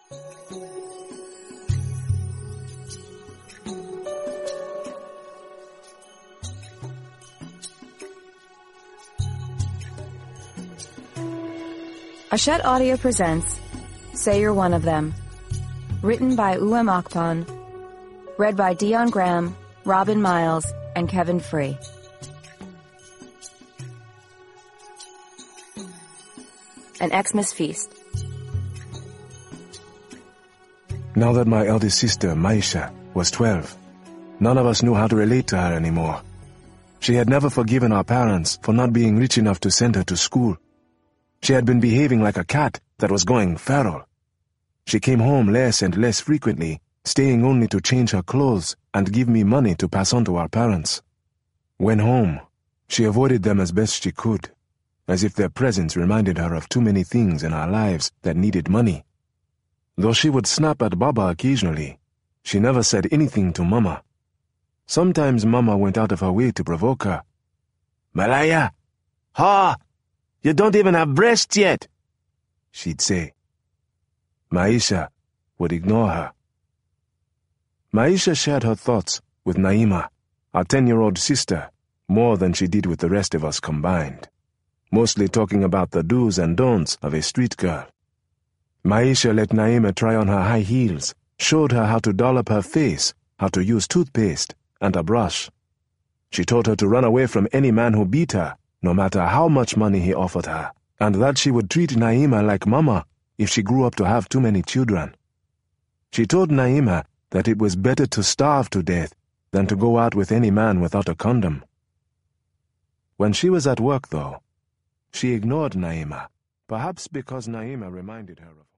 Hachette Audio presents Say You're One of Them. Written by Uwem Akpan. Read by Dion Graham, Robin Miles, and Kevin Free. An Xmas Feast. Now that my eldest sister, Maisha, was 12, none of us knew how to relate to her anymore. She had never forgiven our parents for not being rich enough to send her to school. She had been behaving like a cat that was going feral. She came home less and less frequently, staying only to change her clothes and give me money to pass on to our parents. When home, she avoided them as best she could, as if their presence reminded her of too many things in our lives that needed money. Though she would snap at Baba occasionally, she never said anything to Mama. Sometimes Mama went out of her way to provoke her. "Malaya! Ha! You don't even have breasts yet," she'd say. Maisha would ignore her. Maisha shared her thoughts with Naima, our 10-year-old sister, more than she did with the rest of us combined, mostly talking about the do's and don'ts of a street girl. Maisha let Naima try on her high heels, showed her how to doll up her face, how to use toothpaste and a brush. She taught her to run away from any man who beat her, no matter how much money he offered her, and that she would treat Naima like Mama if she grew up to have too many children. She told Naima that it was better to starve to death than to go out with any man without a condom. When she was at work, though, she ignored Naima, perhaps because Naima reminded her of